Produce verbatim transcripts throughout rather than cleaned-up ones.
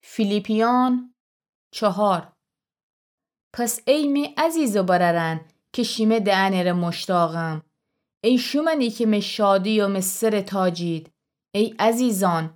فیلیپیان چهار. پس ای می عزیز و بررن که شیمه دعنر مشتاقم. ای شومنی که می شادی و مصر تاجید. ای عزیزان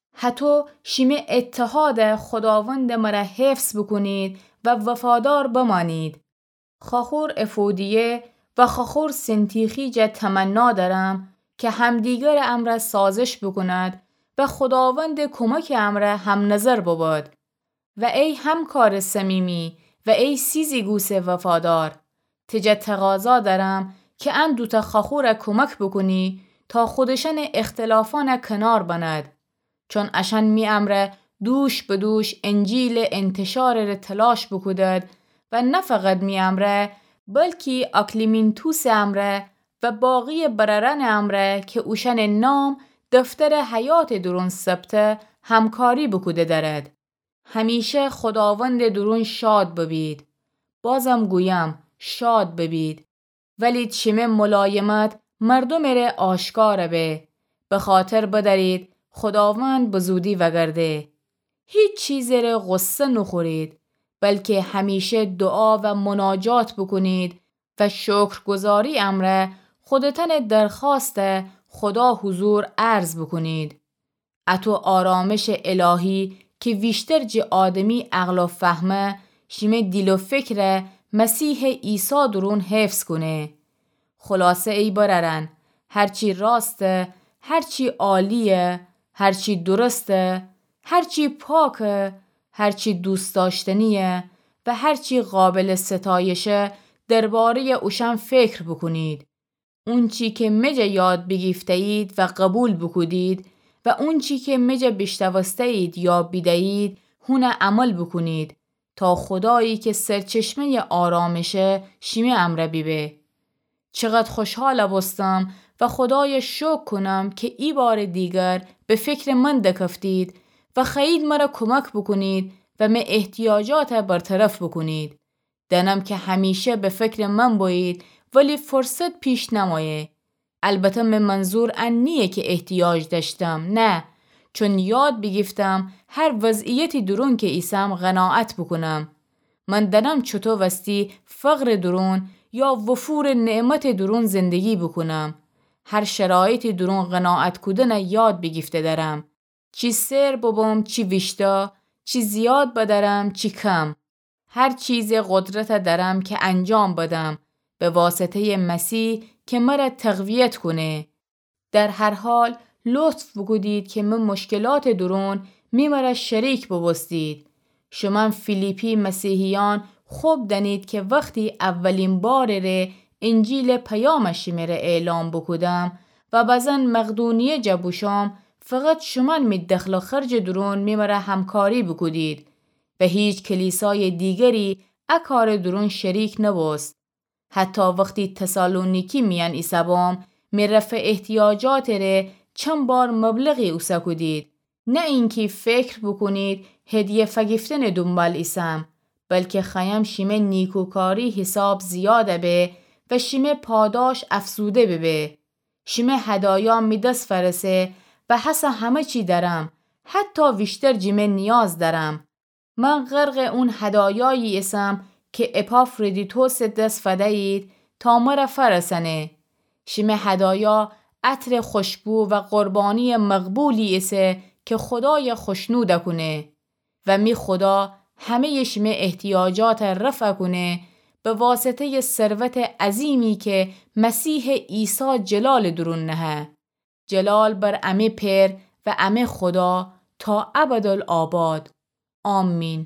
حتو شیمه اتحاد خداوند مرا حفظ بکنید و وفادار بمانید. خاخور افودیه و خاخور سنتیخی جا تمنا دارم که همدیگر امر سازش بکند و خداوند کمک امر هم نظر بود. و ای همکار صمیمی و ای سیزی گوس وفادار، تجا تقاضا دارم که ان دوتا خاخور کمک بکنی تا خودشن اختلافان کنار بند، چون اشن می امره دوش به دوش انجیل انتشار را تلاش بکودد و نه فقط می امره بلکه اکلیمینتوس امره و باقی بررن امره که اوشن نام دفتر حیات درون ثبته همکاری بکوده دارد. همیشه خداوند درون شاد ببید. بازم گویم شاد ببید. ولی چیمه ملایمت مردم ره آشکار به. به خاطر بدارید خداوند بزودی وگرده. هیچ چیز ره غصه نخورید، بلکه همیشه دعا و مناجات بکنید و شکرگزاری امره خودتن درخواست خدا حضور عرض بکنید. اتو آرامش الهی که ویشتر جه آدمی عقل و فهمه شیمه دیل و فکر مسیح عیسی درون حفظ کنه. خلاصه ای بررن هرچی راسته، هرچی عالیه، هرچی درسته، هرچی پاکه، هرچی دوست داشتنیه و هرچی قابل ستایشه درباره اوشن فکر بکنید. اون چی که مجه یاد بگیفته اید و قبول بکودید و اون چی که مجه بشتوسته اید یا بیدهید هونه عمل بکنید تا خدایی که سرچشمه آرامشه شیمه امره بیبه. چقدر خوشحال بستم و خدای شکر کنم که ای بار دیگر به فکر من دکفتید و خیلی مرا کمک بکنید و من احتیاجات برطرف بکنید. دنم که همیشه به فکر من بایید ولی فرصت پیش نمایه. البته من منظور ان نیه که احتیاج داشتم، نه، چون یاد بگیفتم هر وضعیتی درون که ایسم قناعت بکنم. من دنم چطور وستی فقر درون یا وفور نعمت درون زندگی بکنم. هر شرایطی درون قناعت کدن یاد بگیفته دارم. چی سر ببم چی ویشتا، چی زیاد بدارم چی کم. هر چیز قدرت دارم که انجام بدم به واسطه مسیح که مرا تقویت کنه. در هر حال لطف بگودید که من مشکلات درون می مرا شریک ببستید. شما فیلیپی مسیحیان خوب دانید که وقتی اولین بار ره انجیل پیامشی میره اعلام بکودم و بزن مقدونیه جبوشام فقط شما می دخل خرج درون می مرا همکاری بکودید و هیچ کلیسای دیگری اکار درون شریک نبست. حتی وقتی تسالونیکی میان ایسابام می رفع احتیاجات ره چند بار مبلغی اوسا کودید. نه اینکه فکر بکنید هدیه فگفتن دنبال ایسم، بلکه خیم شیمه نیکوکاری حساب زیاده به و شیمه پاداش افزوده ببه. شیمه هدایا می دست فرسه و حس همه چی دارم، حتی ویشتر جیمه نیاز دارم. من غرق اون هدایایی اسم که اپافردیتوس دست فدایید تا مرا فرسنه. شیمه هدایا عطر خوشبو و قربانی مقبولی اسه که خدای خوشنوده کنه و می خدا همه شیمه احتیاجات رفع کنه به واسطه ثروت عظیمی که مسیح عیسی جلال درون نهه. جلال بر امه پر و امه خدا تا ابدالآباد. آمین.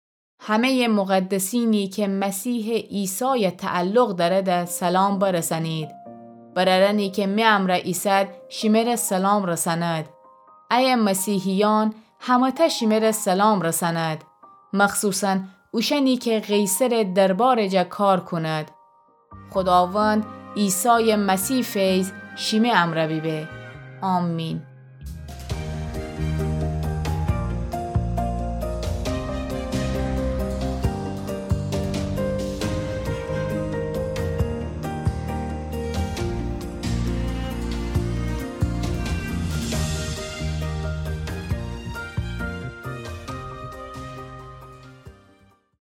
همه مقدسینی که مسیح عیسی تعلق دارد سلام برسانید. بررنی که می امر عیسی شیمر سلام رساند. ای مسیحیان همه تا شیمر سلام رساند، مخصوصاً اوشنی که قیصر دربار جا کار کند. خداوند عیسی مسیح فیض شیمه امر بیبه. آمین.